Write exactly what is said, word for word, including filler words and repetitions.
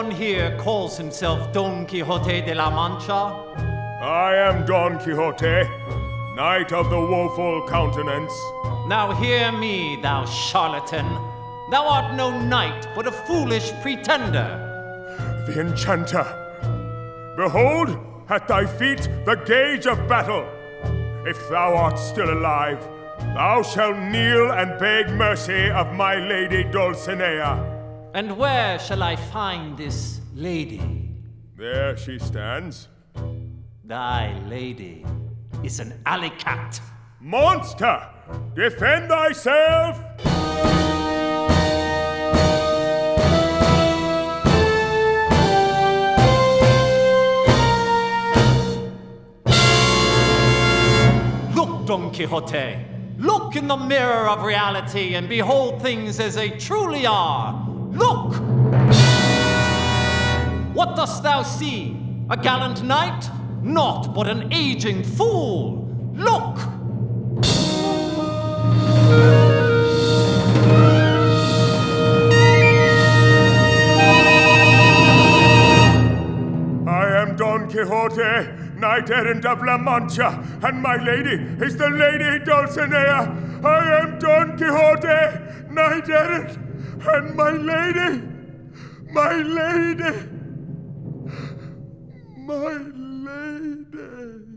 one here calls himself Don Quixote de la Mancha? I am Don Quixote, Knight of the Woeful Countenance. Now hear me, thou charlatan. Thou art no knight, but a foolish pretender. The enchanter. Behold, at thy feet the gauge of battle. If thou art still alive, thou shalt kneel and beg mercy of my lady Dulcinea. And where shall I find this lady? There she stands. Thy lady is an alley cat. Monster! Defend thyself! Look, Don Quixote. Look in the mirror of reality and behold things as they truly are. Look! What dost thou see? A gallant knight? Naught but an aging fool. Look! I am Don Quixote, Knight Errant of La Mancha, and my lady is the Lady Dulcinea. I am Don Quixote, Knight Errant, and my lady, my lady, my lady.